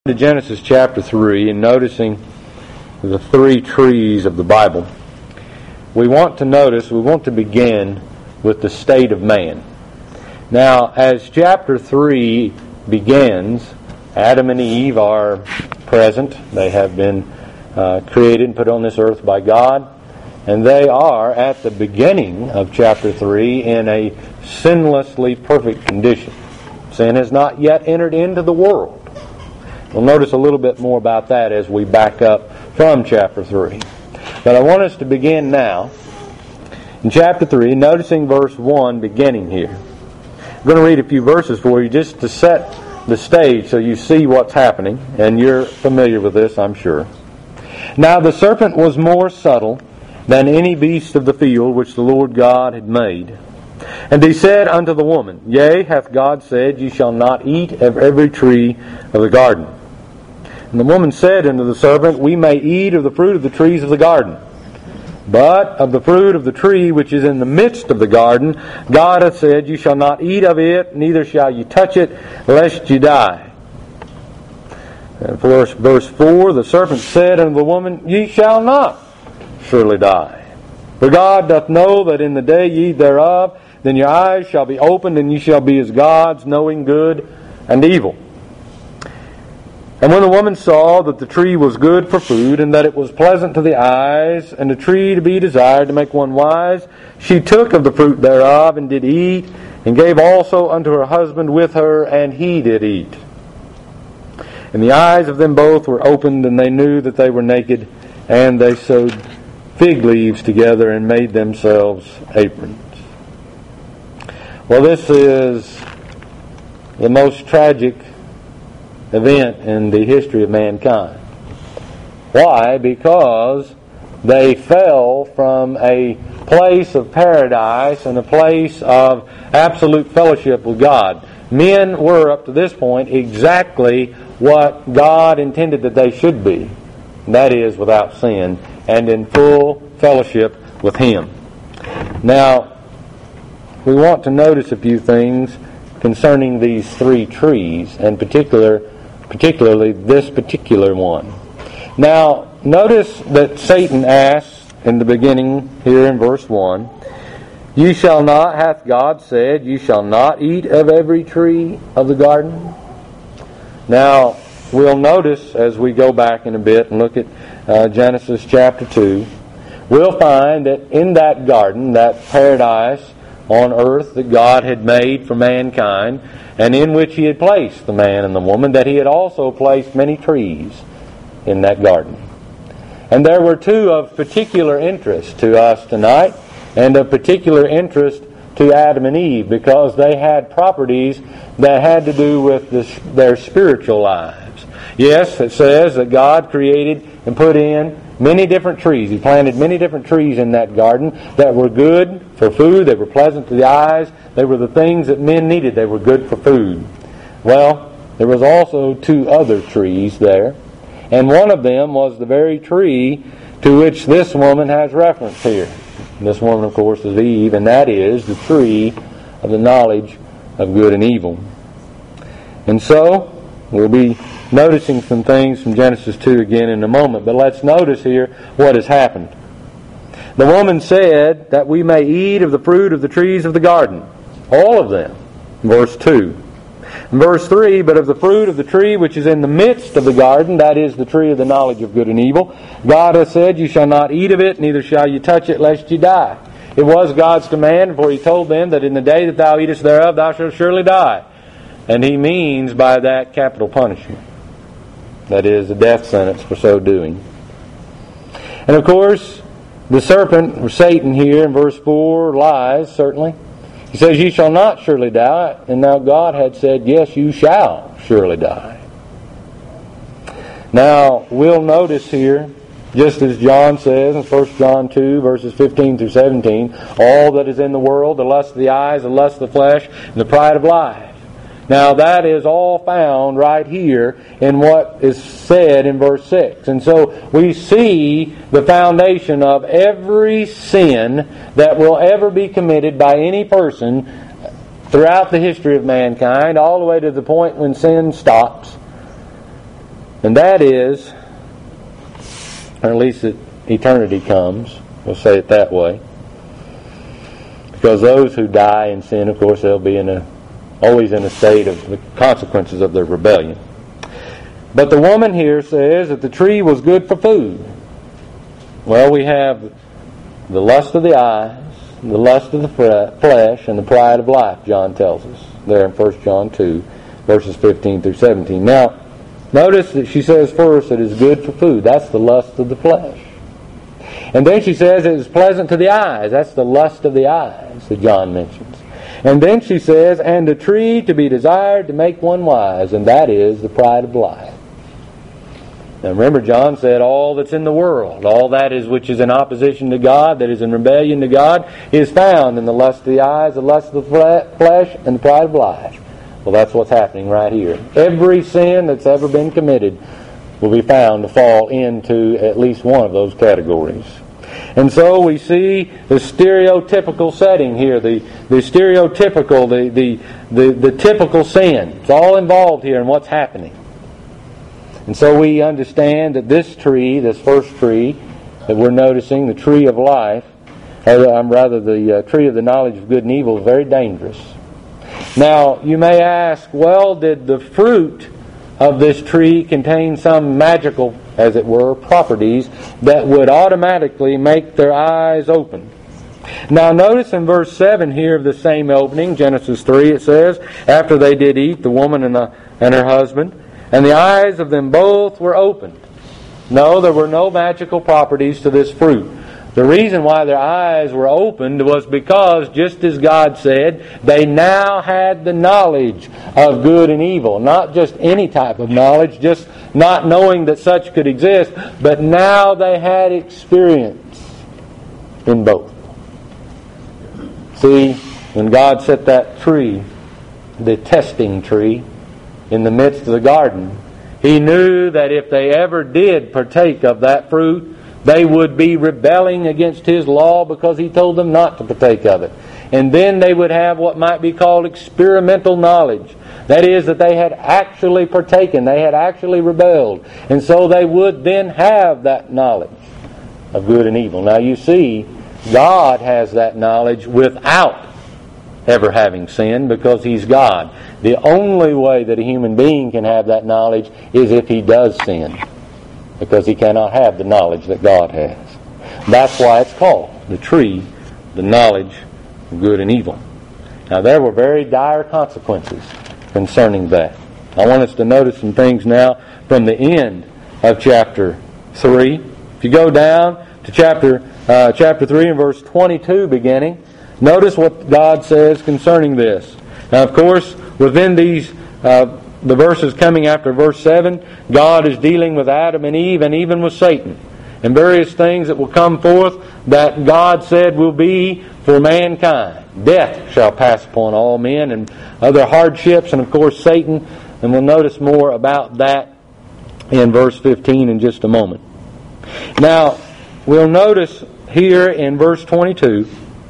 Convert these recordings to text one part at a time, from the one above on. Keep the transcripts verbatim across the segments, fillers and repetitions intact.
To Genesis chapter three and noticing the three trees of the Bible, we want to notice, we want to begin with the state of man. Now, as chapter three begins, Adam and Eve are present. They have been uh, created and put on this earth by God, and they are at the beginning of chapter three in a sinlessly perfect condition. Sin has not yet entered into the world. We'll notice a little bit more about that as we back up from chapter three. But I want us to begin now in chapter three, noticing verse one beginning here. I'm going to read a few verses for you just to set the stage so you see what's happening, and you're familiar with this, I'm sure. Now the serpent was more subtle than any beast of the field which the Lord God had made. And he said unto the woman, Yea, hath God said, Ye shall not eat of every tree of the garden. And the woman said unto the serpent, We may eat of the fruit of the trees of the garden. But of the fruit of the tree which is in the midst of the garden, God hath said, You shall not eat of it, neither shall ye touch it, lest ye die. And verse, verse four, the serpent said unto the woman, Ye shall not surely die. For God doth know that in the day ye eat thereof, then your eyes shall be opened, and ye shall be as gods, knowing good and evil. And when the woman saw that the tree was good for food, and that it was pleasant to the eyes, and a tree to be desired to make one wise, she took of the fruit thereof, and did eat, and gave also unto her husband with her, and he did eat. And the eyes of them both were opened, and they knew that they were naked, and they sewed fig leaves together, and made themselves aprons. Well, this is the most tragic event in the history of mankind. Why? Because they fell from a place of paradise and a place of absolute fellowship with God. Men were, up to this point, exactly what God intended that they should be. That is, without sin and in full fellowship with Him. Now, we want to notice a few things concerning these three trees, and particular particularly this particular one. Now, notice that Satan asks in the beginning here in verse one, Ye shall not, hath God said, ye shall not eat of every tree of the garden? Now, we'll notice as we go back in a bit and look at uh, Genesis chapter two, we'll find that in that garden, that paradise on earth that God had made for mankind, and in which He had placed the man and the woman, that He had also placed many trees in that garden. And there were two of particular interest to us tonight, and of particular interest to Adam and Eve, because they had properties that had to do with this, their spiritual lives. Yes, it says that God created and put in many different trees. He planted many different trees in that garden that were good for food. They were pleasant to the eyes. They were the things that men needed. They were good for food. Well, there was also two other trees there. And one of them was the very tree to which this woman has reference here. And this woman, of course, is Eve, and that is the tree of the knowledge of good and evil. And so, we'll be noticing some things from Genesis two again in a moment, but let's notice here what has happened. The woman said that we may eat of the fruit of the trees of the garden. All of them. Verse two. Verse three, but of the fruit of the tree which is in the midst of the garden, that is the tree of the knowledge of good and evil, God hath said, You shall not eat of it, neither shall you touch it, lest ye die. It was God's command, for He told them that in the day that thou eatest thereof, thou shalt surely die. And He means by that capital punishment. That is, a death sentence for so doing. And of course, the serpent, or Satan here in verse four, lies, certainly. He says, Ye shall not surely die. And now God had said, Yes, you shall surely die. Now, we'll notice here, just as John says in First John two, verses fifteen through seventeen, all that is in the world, the lust of the eyes, the lust of the flesh, and the pride of life. Now that is all found right here in what is said in verse six. And so we see the foundation of every sin that will ever be committed by any person throughout the history of mankind, all the way to the point when sin stops. And that is, or at least at eternity comes, we'll say it that way. Because those who die in sin, of course, they'll be in a, always in a state of the consequences of their rebellion. But the woman here says that the tree was good for food. Well, we have the lust of the eyes, the lust of the flesh, and the pride of life, John tells us, there in First John two, verses fifteen through seventeen. Now, notice that she says first it is good for food. That's the lust of the flesh. And then she says it is pleasant to the eyes. That's the lust of the eyes that John mentions. And then she says, and a tree to be desired to make one wise, and that is the pride of life. Now remember, John said all that's in the world, all that is which is in opposition to God, that is in rebellion to God, is found in the lust of the eyes, the lust of the flesh, and the pride of life. Well, that's what's happening right here. Every sin that's ever been committed will be found to fall into at least one of those categories. And so we see the stereotypical setting here, the, the stereotypical, the, the, the, the typical sin. It's all involved here in what's happening. And so we understand that this tree, this first tree that we're noticing, the tree of life, or um, rather the uh, tree of the knowledge of good and evil, is very dangerous. Now, you may ask, well, did the fruit of this tree contain some magical, as it were, properties that would automatically make their eyes open? Now notice in verse seven here of the same opening, Genesis three, it says, after they did eat, the woman and, the, and her husband, and the eyes of them both were opened. No, there were no magical properties to this fruit. The reason why their eyes were opened was because, just as God said, they now had the knowledge of good and evil. Not just any type of knowledge, just not knowing that such could exist, but now they had experience in both. See, when God set that tree, the testing tree, in the midst of the garden, He knew that if they ever did partake of that fruit, they would be rebelling against His law because He told them not to partake of it. And then they would have what might be called experimental knowledge. That is, that they had actually partaken, they had actually rebelled. And so they would then have that knowledge of good and evil. Now you see, God has that knowledge without ever having sinned, because He's God. The only way that a human being can have that knowledge is if he does sin, because he cannot have the knowledge that God has. That's why it's called the tree, the knowledge of good and evil. Now there were very dire consequences concerning that. I want us to notice some things now from the end of chapter three. If you go down to chapter uh, chapter three and verse twenty-two beginning, notice what God says concerning this. Now, of course, within these uh, the verses coming after verse seven, God is dealing with Adam and Eve and even with Satan, and various things that will come forth that God said will be for mankind. Death shall pass upon all men, and other hardships, and of course Satan, and we'll notice more about that in verse fifteen in just a moment. Now, we'll notice here in verse twenty-two,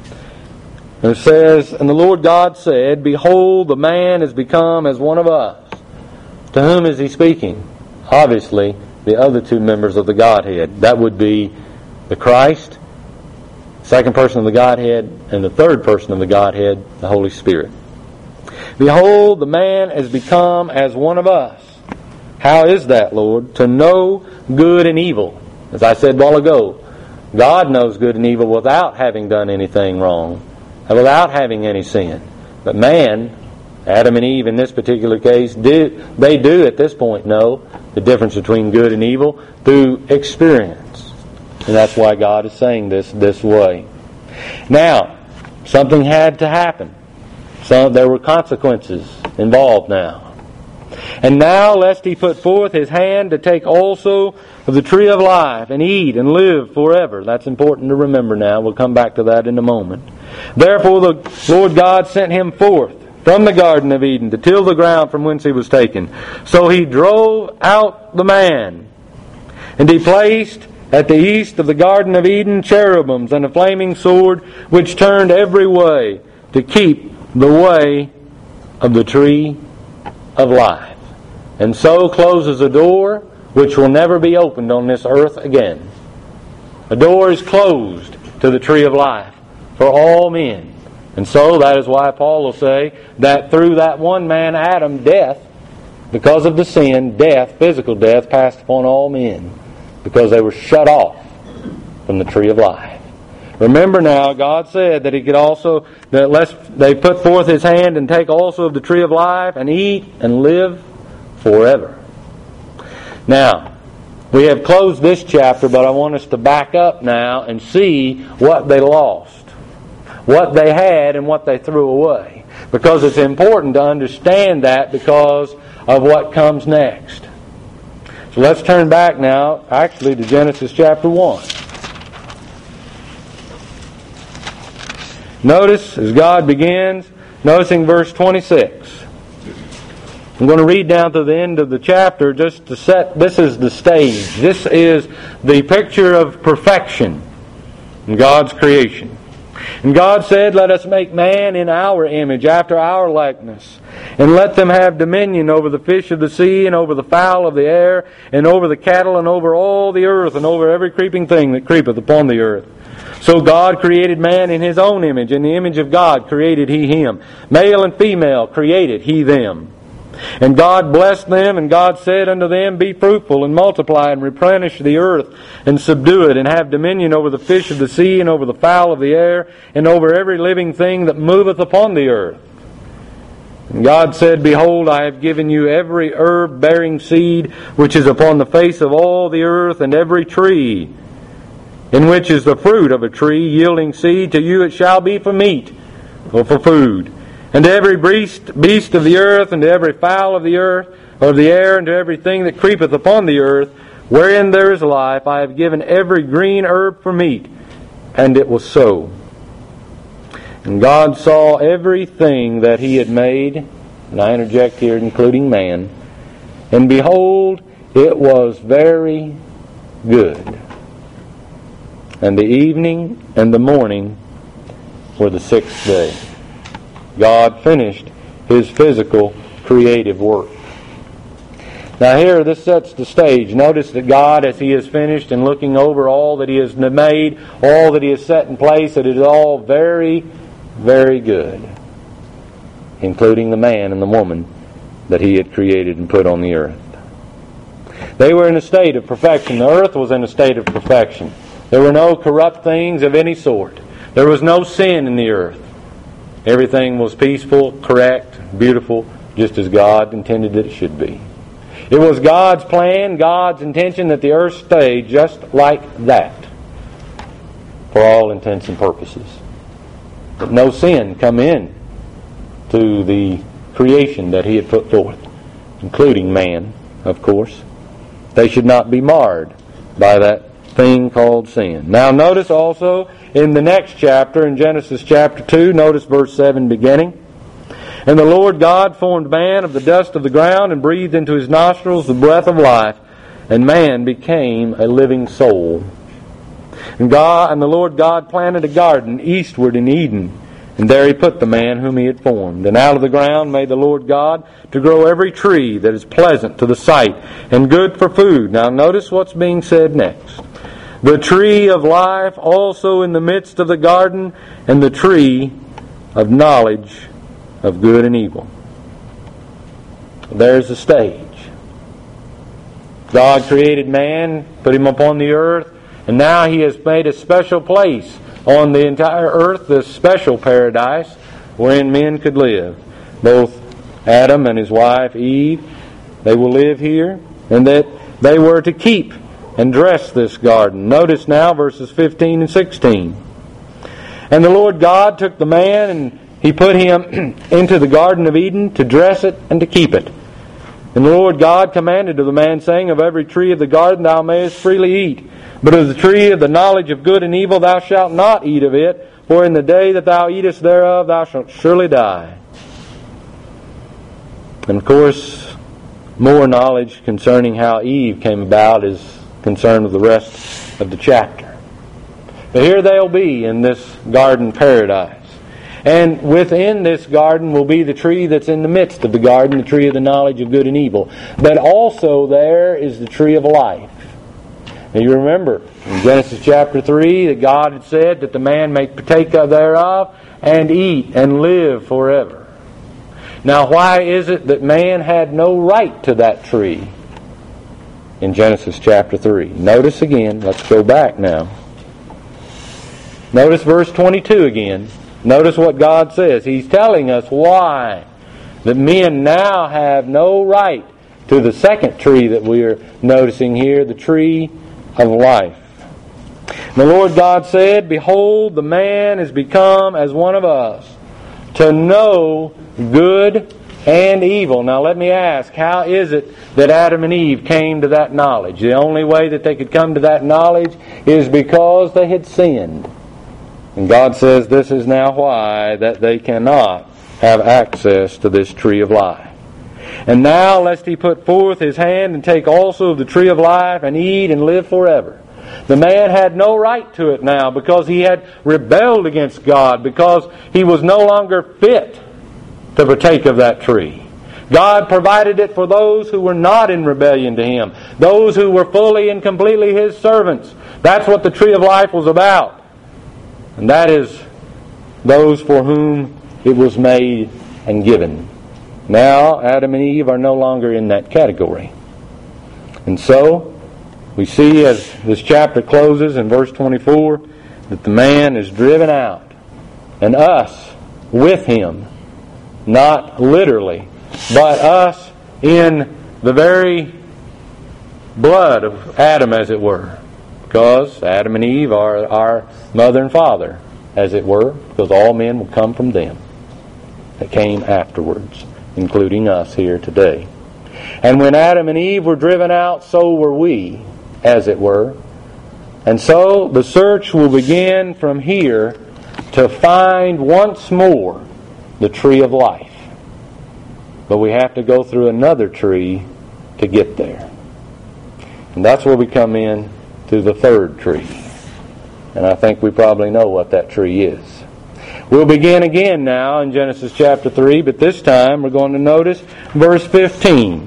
it says, and the Lord God said, behold, the man is become as one of us. To whom is He speaking? Obviously, the other two members of the Godhead. That would be the Christ, second person of the Godhead, and the third person of the Godhead, the Holy Spirit. Behold, the man is become as one of us. How is that, Lord? To know good and evil. As I said a while ago, God knows good and evil without having done anything wrong, and without having any sin. But man, Adam and Eve in this particular case, do, they do at this point know the difference between good and evil through experience. And that's why God is saying this this way. Now, something had to happen. So there were consequences involved now. And now, lest he put forth his hand to take also of the tree of life, and eat and live forever. That's important to remember now. We'll come back to that in a moment. Therefore the Lord God sent him forth from the Garden of Eden to till the ground from whence he was taken. So He drove out the man, and He placed at the east of the Garden of Eden cherubims and a flaming sword, which turned every way to keep the way of the tree of life. And so closes a door which will never be opened on this earth again. The door is closed to the tree of life for all men. And so that is why Paul will say that through that one man, Adam, death, because of the sin, death, physical death, passed upon all men because they were shut off from the tree of life. Remember now, God said that He could also, that lest they put forth His hand and take also of the tree of life and eat and live forever. Now, we have closed this chapter, but I want us to back up now and see what they lost, what they had and what they threw away. Because it's important to understand that because of what comes next. So let's turn back now, actually, to Genesis chapter one. Notice, as God begins, noticing verse twenty-six. I'm going to read down to the end of the chapter just to set, this is the stage. This is the picture of perfection in God's creation. And God said, "Let us make man in our image, after our likeness, and let them have dominion over the fish of the sea, and over the fowl of the air, and over the cattle, and over all the earth, and over every creeping thing that creepeth upon the earth." So God created man in His own image. In the image of God created He him. Male and female created He them. And God blessed them, and God said unto them, "Be fruitful, and multiply, and replenish the earth, and subdue it, and have dominion over the fish of the sea, and over the fowl of the air, and over every living thing that moveth upon the earth." And God said, "Behold, I have given you every herb bearing seed, which is upon the face of all the earth, and every tree, in which is the fruit of a tree yielding seed, to you it shall be for meat, or for food. And to every beast, beast of the earth, and to every fowl of the earth, or of the air, and to everything that creepeth upon the earth, wherein there is life, I have given every green herb for meat." And it was so. And God saw everything that He had made, and I interject here, including man, and behold, it was very good. And the evening and the morning were the sixth day. God finished His physical creative work. Now here, this sets the stage. Notice that God, as He has finished and looking over all that He has made, all that He has set in place, that it is all very, very good, including the man and the woman that He had created and put on the earth. They were in a state of perfection. The earth was in a state of perfection. There were no corrupt things of any sort. There was no sin in the earth. Everything was peaceful, correct, beautiful, just as God intended that it should be. It was God's plan, God's intention that the earth stay just like that for all intents and purposes. But no sin come in to the creation that He had put forth, including man, of course. They should not be marred by that thing called sin. Now notice also in the next chapter, in Genesis chapter two, notice verse seven beginning. "And the Lord God formed man of the dust of the ground, and breathed into his nostrils the breath of life, and man became a living soul. And God and the Lord God planted a garden eastward in Eden, and there He put the man whom He had formed. And out of the ground made the Lord God to grow every tree that is pleasant to the sight, and good for food." Now notice what's being said next. "The tree of life also in the midst of the garden, and the tree of knowledge of good and evil." There's the stage. God created man, put him upon the earth, and now He has made a special place on the entire earth, this special paradise wherein men could live. Both Adam and his wife Eve, they will live here, and that they were to keep and dress this garden. Notice now verses fifteen and sixteen. "And the Lord God took the man, and He put him into the Garden of Eden to dress it and to keep it. And the Lord God commanded to the man, saying, Of every tree of the garden thou mayest freely eat, but of the tree of the knowledge of good and evil thou shalt not eat of it, for in the day that thou eatest thereof thou shalt surely die." And of course, more knowledge concerning how Eve came about is concerned with the rest of the chapter. But here they'll be in this garden paradise. And within this garden will be the tree that's in the midst of the garden, the tree of the knowledge of good and evil. But also there is the tree of life. Now you remember in Genesis chapter three that God had said that the man may partake thereof and eat and live forever. Now why is it that man had no right to that tree in Genesis chapter three? Notice again, let's go back now. Notice verse twenty-two again. Notice what God says. He's telling us why that men now have no right to the second tree that we're noticing here, the tree of life. The Lord God said, "Behold, the man is become as one of us, to know good and evil." Now let me ask, how is it that Adam and Eve came to that knowledge? The only way that they could come to that knowledge is because they had sinned. And God says this is now why that they cannot have access to this tree of life. "And now lest he put forth his hand and take also of the tree of life and eat and live forever." The man had no right to it now because he had rebelled against God, because he was no longer fit to partake of that tree. God provided it for those who were not in rebellion to Him, those who were fully and completely His servants. That's what the tree of life was about. And that is those for whom it was made and given. Now, Adam and Eve are no longer in that category. And so, we see as this chapter closes in verse twenty-four that the man is driven out, and us with him, not literally, but us in the very blood of Adam, as it were. Because Adam and Eve are our mother and father, as it were, because all men will come from them that came afterwards, including us here today. And when Adam and Eve were driven out, so were we, as it were. And so the search will begin from here to find once more the tree of life. But we have to go through another tree to get there. And that's where we come in to the third tree. And I think we probably know what that tree is. We'll begin again now in Genesis chapter three, but this time we're going to notice verse fifteen.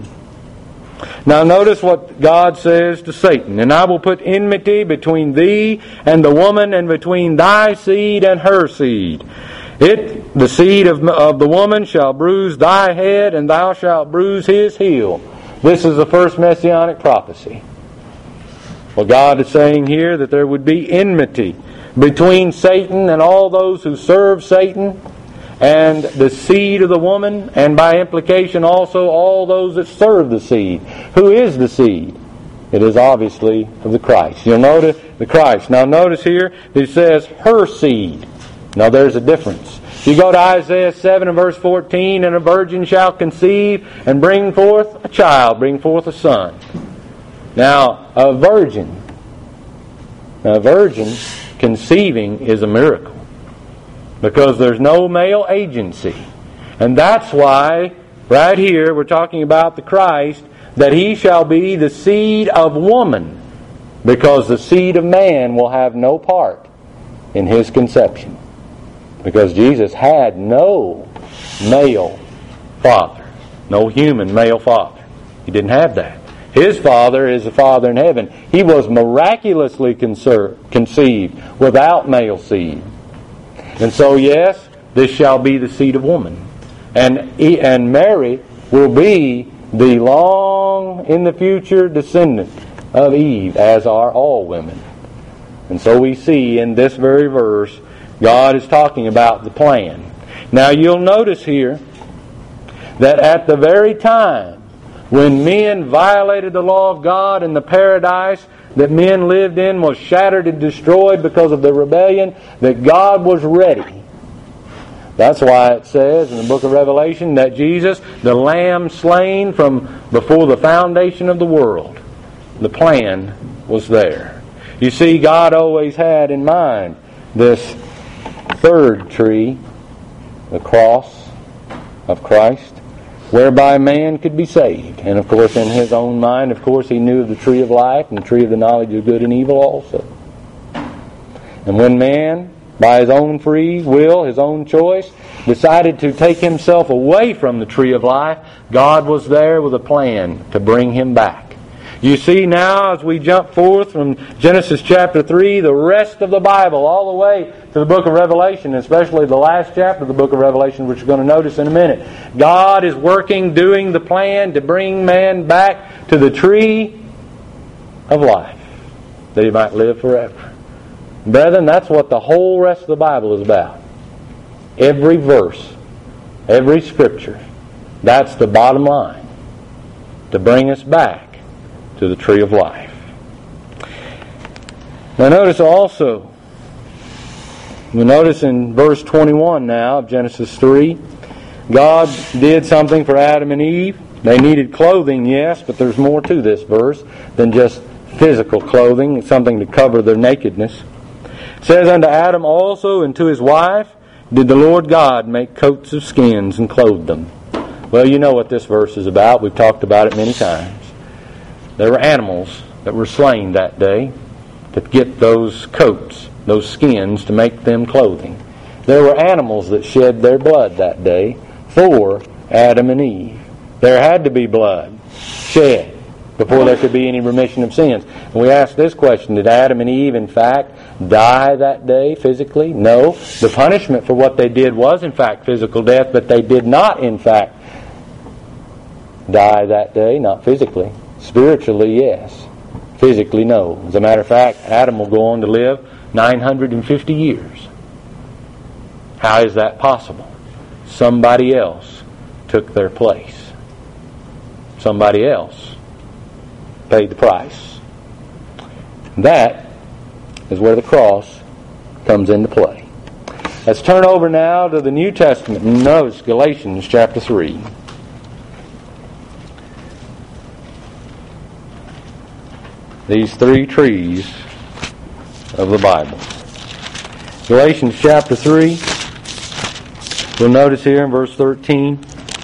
Now notice what God says to Satan. "And I will put enmity between thee and the woman, and between thy seed and her seed. It, the seed of, of the woman, shall bruise thy head, and thou shalt bruise his heel." This is the first messianic prophecy. Well, God is saying here that there would be enmity between Satan and all those who serve Satan, and the seed of the woman, and by implication also all those that serve the seed. Who is the seed? It is obviously of the Christ. You'll notice the Christ. Now notice here it says her seed. Now there's a difference. You go to Isaiah seven and verse fourteen, "And a virgin shall conceive and bring forth a child, bring forth a son." Now, a virgin, a virgin conceiving is a miracle, because there's no male agency. And that's why, right here, we're talking about the Christ, that He shall be the seed of woman, because the seed of man will have no part in His conception. Because Jesus had no male father, no human male father. He didn't have that. His Father is the Father in heaven. He was miraculously conceived without male seed. And so, yes, this shall be the seed of woman. And, and Mary will be the long in the future descendant of Eve, as are all women. And so we see in this very verse, God is talking about the plan. Now you'll notice here that at the very time when men violated the law of God, and the paradise that men lived in was shattered and destroyed because of the rebellion, that God was ready. That's why it says in the book of Revelation that Jesus, the Lamb slain from before the foundation of the world, the plan was there. You see, God always had in mind this third tree, the cross of Christ, whereby man could be saved. And of course, in His own mind, of course, He knew of the tree of life and the tree of the knowledge of good and evil also. And when man by his own free will, his own choice, decided to take himself away from the tree of life, God was there with a plan to bring him back. You see now, as we jump forth from Genesis chapter three, the rest of the Bible, all the way to the book of Revelation, especially the last chapter of the book of Revelation, which we're going to notice in a minute. God is working, doing the plan to bring man back to the tree of life, that he might live forever. Brethren, that's what the whole rest of the Bible is about. Every verse, every scripture, that's the bottom line, to bring us back to the tree of life. Now notice also, we notice in verse twenty-one now of Genesis three, God did something for Adam and Eve. They needed clothing, yes, but there's more to this verse than just physical clothing, something to cover their nakedness. It says, unto Adam also and to his wife did the Lord God make coats of skins and clothe them. Well, you know what this verse is about. We've talked about it many times. There were animals that were slain that day to get those coats, those skins, to make them clothing. There were animals that shed their blood that day for Adam and Eve. There had to be blood shed before there could be any remission of sins. And we ask this question, did Adam and Eve in fact die that day physically? No. The punishment for what they did was in fact physical death, but they did not in fact die that day, not physically. Spiritually, yes. Physically, no. As a matter of fact, Adam will go on to live nine hundred fifty years. How is that possible? Somebody else took their place. Somebody else paid the price. That is where the cross comes into play. Let's turn over now to the New Testament. Notice Galatians chapter three. These three trees of the Bible. Galatians chapter three. We'll notice here in verse thirteen.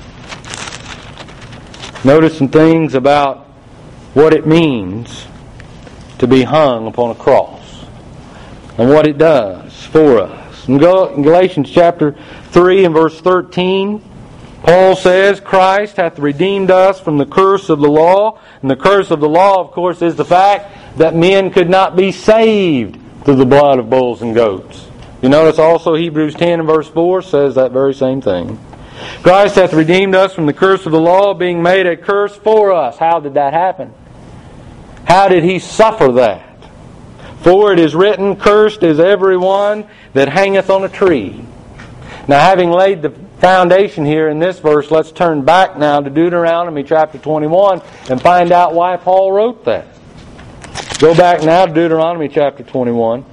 Notice some things about what it means to be hung upon a cross and what it does for us. In Galatians chapter three and verse thirteen, Paul says, Christ hath redeemed us from the curse of the law. And the curse of the law, of course, is the fact that men could not be saved through the blood of bulls and goats. You notice also Hebrews ten and verse four says that very same thing. Christ hath redeemed us from the curse of the law, being made a curse for us. How did that happen? How did He suffer that? For it is written, cursed is every one that hangeth on a tree. Now, having laid the foundation here in this verse, let's turn back now to Deuteronomy chapter twenty-one and find out why Paul wrote that. Go back now to Deuteronomy chapter twenty-one.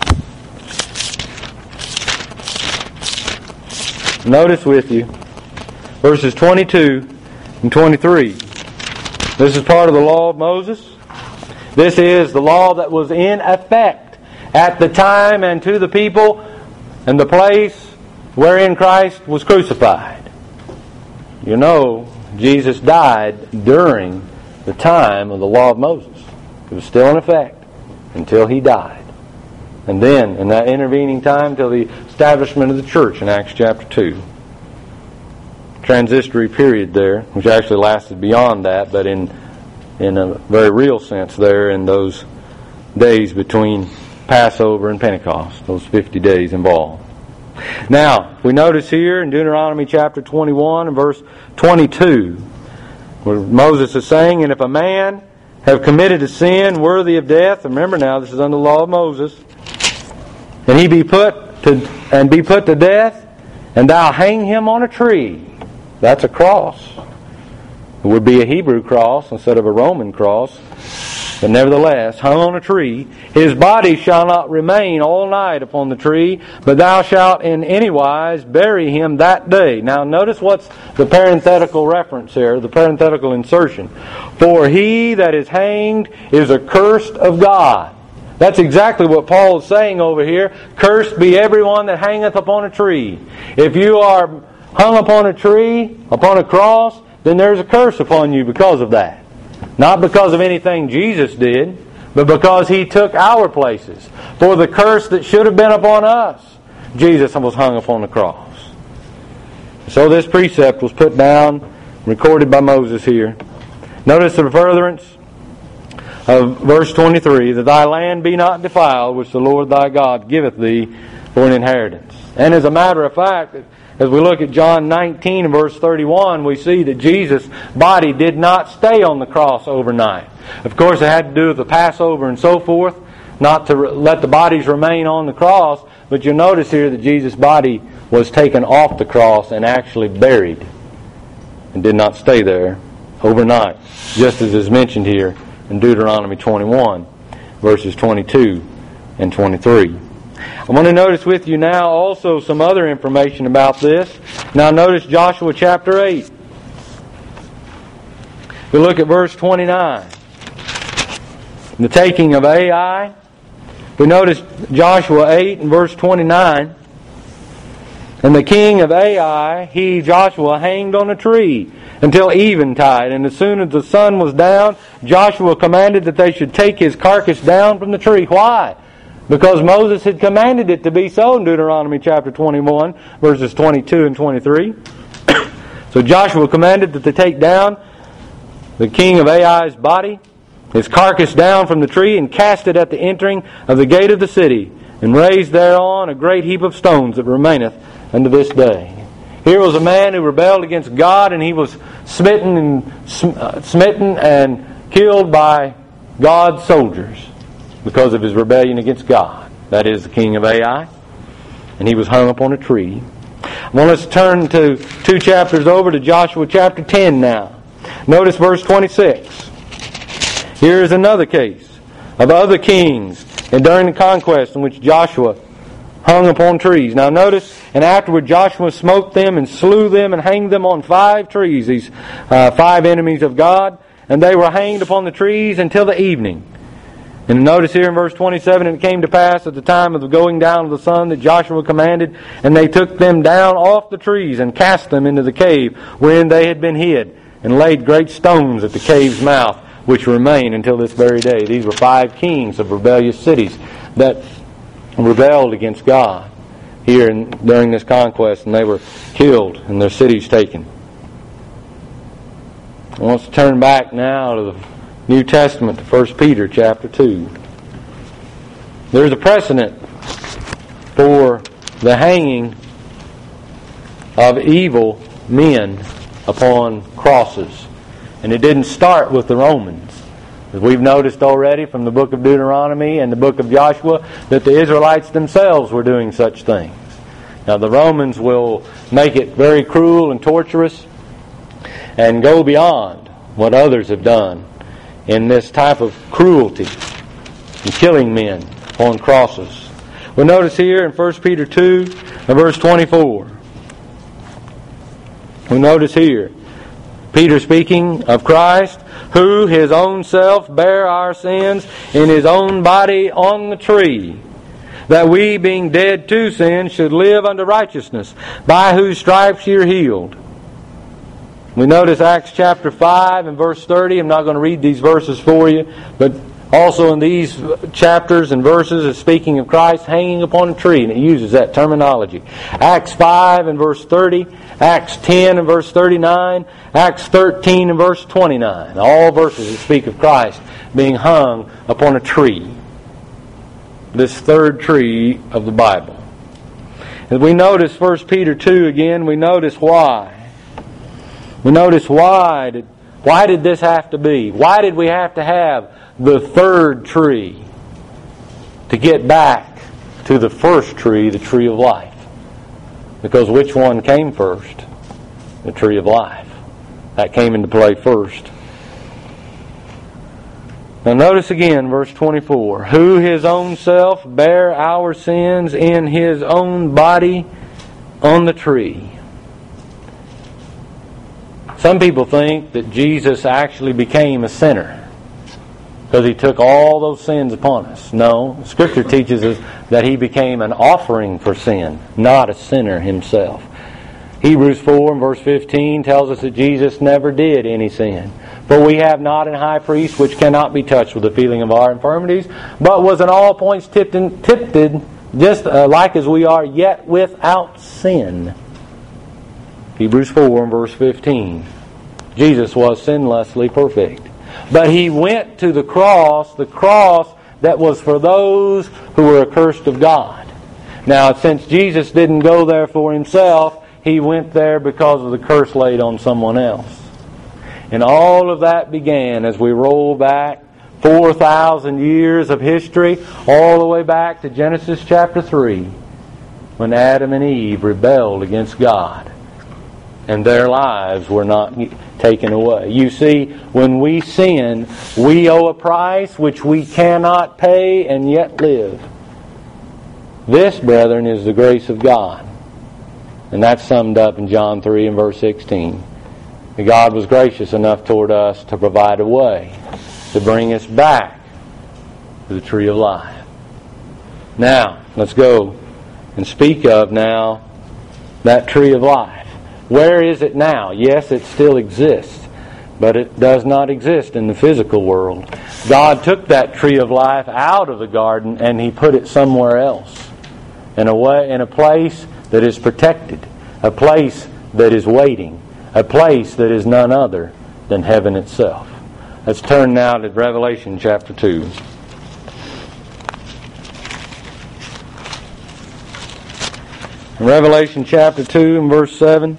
Notice with you verses twenty-two and twenty-three. This is part of the law of Moses. This is the law that was in effect at the time and to the people and the place wherein Christ was crucified. You know, Jesus died during the time of the law of Moses. It was still in effect until He died. And then, in that intervening time, till the establishment of the church in Acts chapter two. Transitory period there, which actually lasted beyond that, but in in a very real sense there in those days between Passover and Pentecost, those fifty days involved. Now, we notice here in Deuteronomy chapter twenty-one and verse twenty-two, where Moses is saying, and if a man have committed a sin worthy of death, remember now this is under the law of Moses, and he be put to and be put to death, and thou hang him on a tree. That's a cross. It would be a Hebrew cross instead of a Roman cross. But nevertheless, hung on a tree, his body shall not remain all night upon the tree, but thou shalt in any wise bury him that day. Now notice what's the parenthetical reference here, the parenthetical insertion. For he that is hanged is accursed of God. That's exactly what Paul is saying over here. Cursed be everyone that hangeth upon a tree. If you are hung upon a tree, upon a cross, then there's a curse upon you because of that. Not because of anything Jesus did, but because He took our places. For the curse that should have been upon us Jesus was hung upon the cross. So this precept was put down, recorded by Moses here. Notice the furtherance of verse twenty-three, that thy land be not defiled, which the Lord thy God giveth thee for an inheritance. And as a matter of fact, as we look at John nineteen and verse thirty-one, we see that Jesus' body did not stay on the cross overnight. Of course, it had to do with the Passover and so forth, not to let the bodies remain on the cross, but you'll notice here that Jesus' body was taken off the cross and actually buried, and did not stay there overnight, just as is mentioned here in Deuteronomy twenty-one, verses twenty-two and twenty-three. I want to notice with you now also some other information about this. Now notice Joshua chapter eight. We look at verse twenty-nine. The taking of Ai. We notice Joshua eight and verse twenty-nine. And the king of Ai, he, Joshua, hanged on a tree until eventide. And as soon as the sun was down, Joshua commanded that they should take his carcass down from the tree. Why? Because Moses had commanded it to be so in Deuteronomy chapter twenty-one, verses twenty-two and twenty-three. So Joshua commanded that they take down the king of Ai's body, his carcass down from the tree, and cast it at the entering of the gate of the city, and raised thereon a great heap of stones that remaineth unto this day. Here was a man who rebelled against God, and he was smitten and uh, smitten and killed by God's soldiers because of his rebellion against God. That is the king of Ai, and he was hung upon a tree. I want us to turn to two chapters over to Joshua chapter ten now. Notice verse twenty-six. Here is another case of other kings and during the conquest in which Joshua hung upon trees. Now notice, and afterward Joshua smote them and slew them and hanged them on five trees, these uh, five enemies of God, and they were hanged upon the trees until the evening. And notice here in verse twenty-seven, and it came to pass at the time of the going down of the sun that Joshua commanded, and they took them down off the trees and cast them into the cave wherein they had been hid, and laid great stones at the cave's mouth, which remain until this very day. These were five kings of rebellious cities that rebelled against God here in, during this conquest, and they were killed and their cities taken. I want us to turn back now to the New Testament, to First Peter chapter two. There's a precedent for the hanging of evil men upon crosses. And it didn't start with the Romans. As we've noticed already from the book of Deuteronomy and the book of Joshua, that the Israelites themselves were doing such things. Now the Romans will make it very cruel and torturous and go beyond what others have done in this type of cruelty and killing men on crosses. We'll notice here in First Peter two and verse twenty-four. We'll notice here, Peter speaking of Christ, who his own self bare our sins in his own body on the tree, that we, being dead to sin, should live unto righteousness, by whose stripes ye are healed. We notice Acts chapter five and verse thirty. I'm not going to read these verses for you, but also in these chapters and verses is speaking of Christ hanging upon a tree, and it uses that terminology. Acts five and verse thirty, Acts ten and verse thirty-nine, Acts thirteen and verse twenty-nine. All verses that speak of Christ being hung upon a tree. This third tree of the Bible. As we notice First Peter two again, we notice why. We notice why did, why did this have to be? Why did we have to have the third tree to get back to the first tree, the tree of life? Because which one came first? The tree of life. That came into play first. Now notice again verse twenty-four. Who his own self bare our sins in his own body on the tree. Some people think that Jesus actually became a sinner because he took all those sins upon us. No, Scripture teaches us that he became an offering for sin, not a sinner himself. Hebrews four and verse fifteen tells us that Jesus never did any sin. For we have not an high priest which cannot be touched with the feeling of our infirmities, but was in all points tempted, just uh, like as we are, yet without sin. Hebrews four and verse fifteen. Jesus was sinlessly perfect. But He went to the cross, the cross that was for those who were accursed of God. Now, since Jesus didn't go there for Himself, He went there because of the curse laid on someone else. And all of that began as we roll back four thousand years of history, all the way back to Genesis chapter three, when Adam and Eve rebelled against God, and their lives were not taken away. You see, when we sin, we owe a price which we cannot pay and yet live. This, brethren, is the grace of God. And that's summed up in John three and verse sixteen. God was gracious enough toward us to provide a way to bring us back to the tree of life. Now, let's go and speak of now that tree of life. Where is it now? Yes, it still exists, but it does not exist in the physical world. God took that tree of life out of the garden and He put it somewhere else, in a way, in a place that is protected, a place that is waiting, a place that is none other than heaven itself. Let's turn now to Revelation chapter two. In Revelation chapter two and verse seven,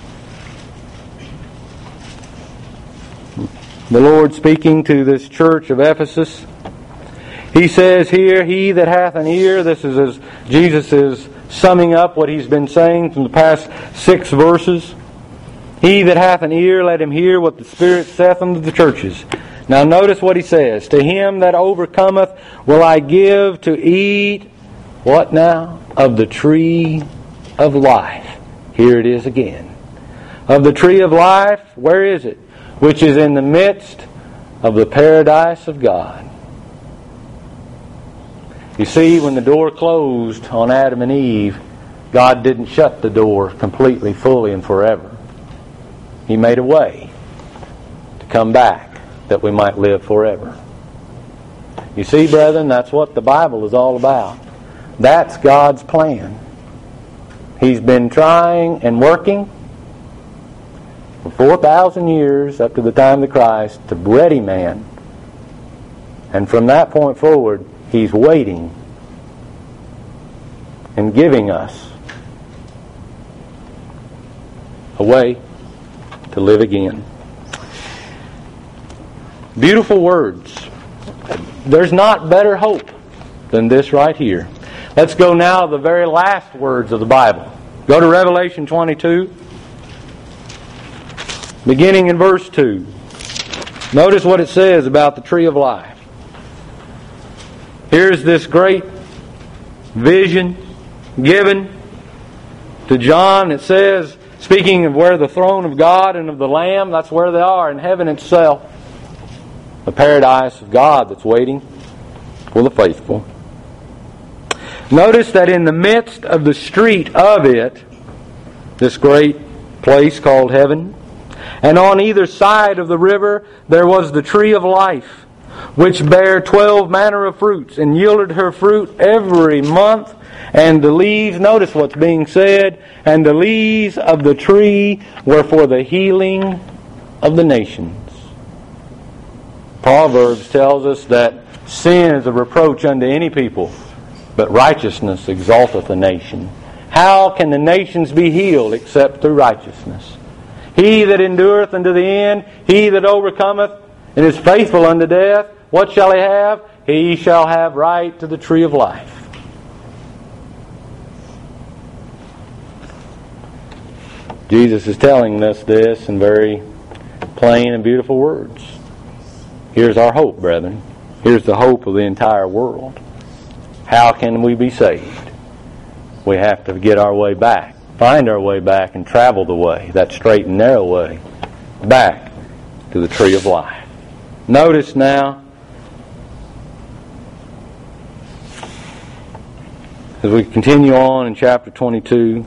the Lord speaking to this church of Ephesus, He says here, "He that hath an ear," this is as Jesus is summing up what He's been saying from the past six verses. "He that hath an ear, let him hear what the Spirit saith unto the churches." Now notice what He says. "To him that overcometh will I give to eat," what now? "Of the tree of life." Here it is again. "Of the tree of life," where is it? "Which is in the midst of the paradise of God." You see, when the door closed on Adam and Eve, God didn't shut the door completely, fully, and forever. He made a way to come back that we might live forever. You see, brethren, that's what the Bible is all about. That's God's plan. He's been trying and working for four thousand years up to the time of Christ to ready man. And from that point forward, He's waiting and giving us a way to live again. Beautiful words. There's not better hope than this right here. Let's go now to the very last words of the Bible. Go to Revelation twenty-two, beginning in verse two. Notice what it says about the tree of life. Here's this great vision given to John. It says, speaking of where the throne of God and of the Lamb, that's where they are in heaven itself. The paradise of God that's waiting for the faithful. Notice that in the midst of the street of it, this great place called heaven, and on either side of the river there was the tree of life, which bare twelve manner of fruits, and yielded her fruit every month. And the leaves, notice what's being said, and the leaves of the tree were for the healing of the nations. Proverbs tells us that sin is a reproach unto any people, but righteousness exalteth a nation. How can the nations be healed except through righteousness? He that endureth unto the end, he that overcometh and is faithful unto death, what shall he have? He shall have right to the tree of life. Jesus is telling us this in very plain and beautiful words. Here's our hope, brethren. Here's the hope of the entire world. How can we be saved? We have to get our way back, find our way back, and travel the way, that straight and narrow way, back to the tree of life. Notice now, as we continue on in chapter twenty-two,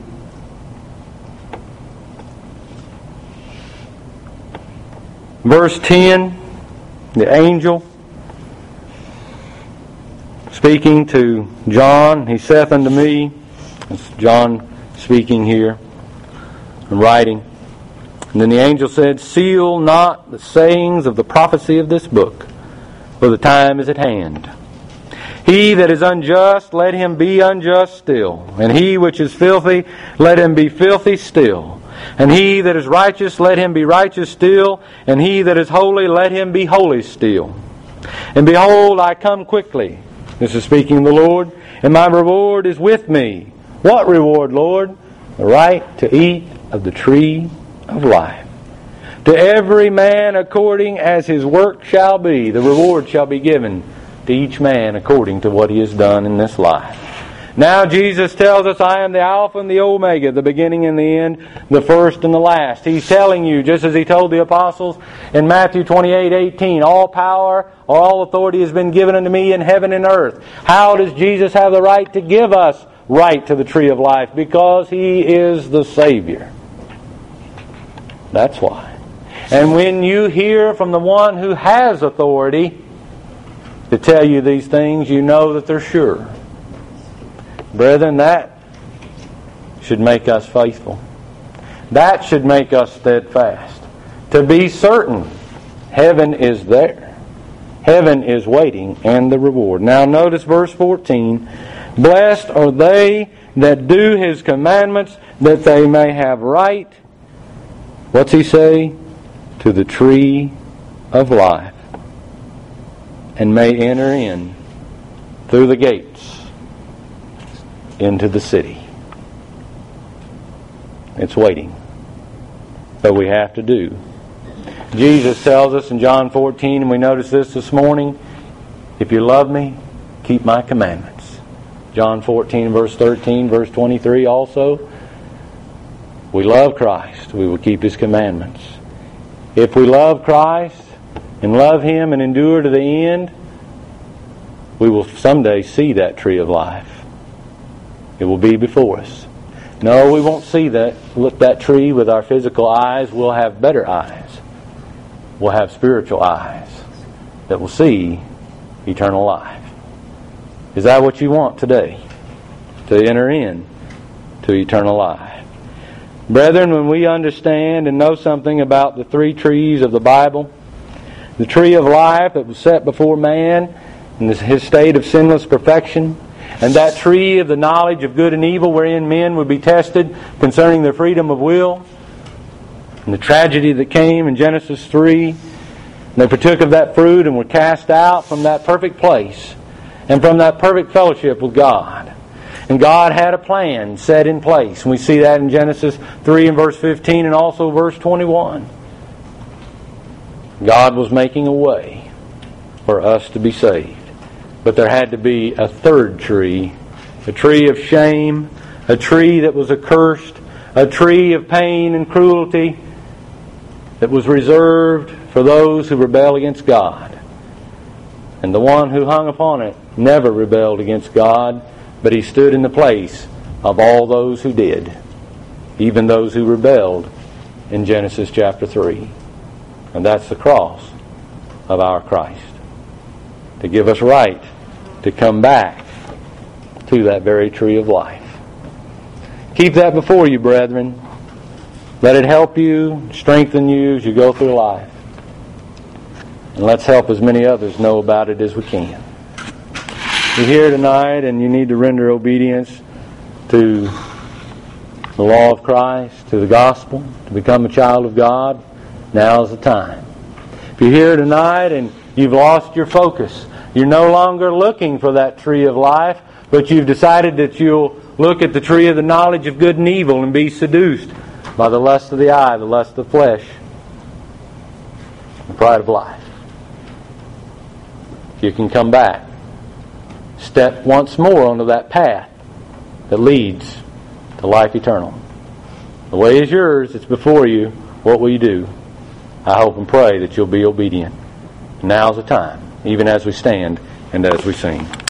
verse ten, the angel speaking to John, he saith unto me, it's John speaking here, and writing, and then the angel said, seal not the sayings of the prophecy of this book, for the time is at hand. He that is unjust, let him be unjust still. And he which is filthy, let him be filthy still. And he that is righteous, let him be righteous still. And he that is holy, let him be holy still. And behold, I come quickly. This is speaking the Lord. And my reward is with me. What reward, Lord? The right to eat of the tree of life. To every man according as his work shall be. The reward shall be given to each man according to what he has done in this life. Now Jesus tells us, I am the Alpha and the Omega, the beginning and the end, the first and the last. He's telling you, just as He told the apostles in Matthew twenty-eight eighteen, all power or all authority has been given unto me in heaven and earth. How does Jesus have the right to give us right to the tree of life? Because He is the Savior. That's why. And when you hear from the one who has authority to tell you these things, you know that they're sure. Brethren, that should make us faithful. That should make us steadfast. To be certain, heaven is there. Heaven is waiting, and the reward. Now notice verse fourteen. Blessed are they that do His commandments, that they may have right, what's He say? To the tree of life, and may enter in through the gates into the city. It's waiting. But we have to do. Jesus tells us in John fourteen, and we noticed this this morning, if you love me, keep my commandments. John fourteen, verse thirteen, verse twenty-three also. We love Christ, we will keep His commandments. If we love Christ and love Him and endure to the end, we will someday see that tree of life. It will be before us. No, we won't see that. Look that tree with our physical eyes. We'll have better eyes. We'll have spiritual eyes that will see eternal life. Is that what you want today? To enter in to eternal life. Brethren, when we understand and know something about the three trees of the Bible, the tree of life that was set before man in his state of sinless perfection, and that tree of the knowledge of good and evil wherein men would be tested concerning their freedom of will, and the tragedy that came in Genesis three, they partook of that fruit and were cast out from that perfect place and from that perfect fellowship with God. And God had a plan set in place. And we see that in Genesis three and verse fifteen and also verse twenty-one. God was making a way for us to be saved. But there had to be a third tree, a tree of shame, a tree that was accursed, a tree of pain and cruelty that was reserved for those who rebel against God. And the one who hung upon it never rebelled against God, but he stood in the place of all those who did, even those who rebelled in Genesis chapter three. And that's the cross of our Christ, to give us right to come back to that very tree of life. Keep that before you, brethren. Let it help you, strengthen you as you go through life. And let's help as many others know about it as we can. You're here tonight and you need to render obedience to the law of Christ, to the gospel, to become a child of God. Now's the time. If you're here tonight and you've lost your focus, you're no longer looking for that tree of life, but you've decided that you'll look at the tree of the knowledge of good and evil and be seduced by the lust of the eye, the lust of the flesh, the pride of life. You can come back. Step once more onto that path that leads to life eternal. The way is yours. It's before you. What will you do? I hope and pray that you'll be obedient. Now's the time, even as we stand and as we sing.